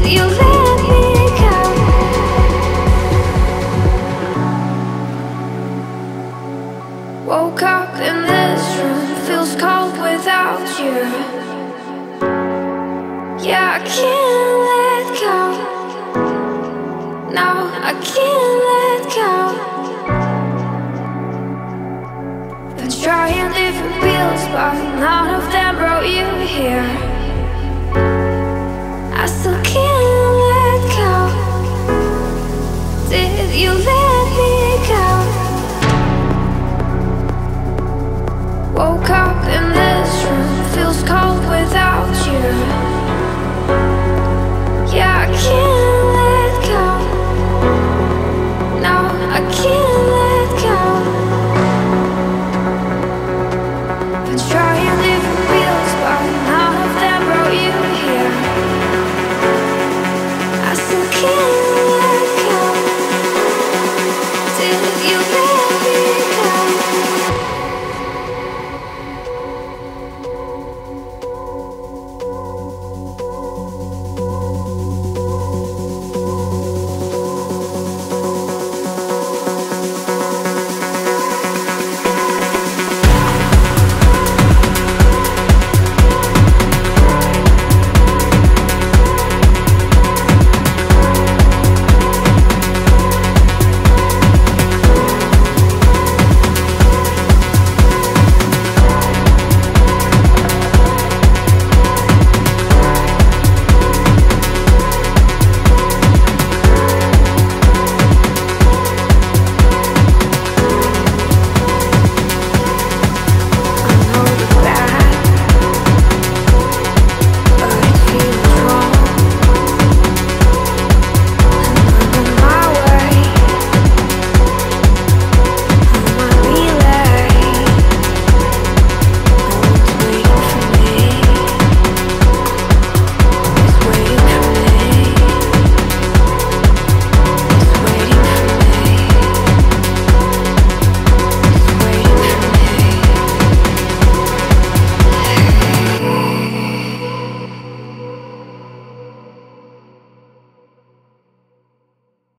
you let me go? Woke up in this room, feels cold without you. Yeah, I can't let go. No, I can't let go. Been trying different pills, but none of them brought you here. I still can't let go. Did you let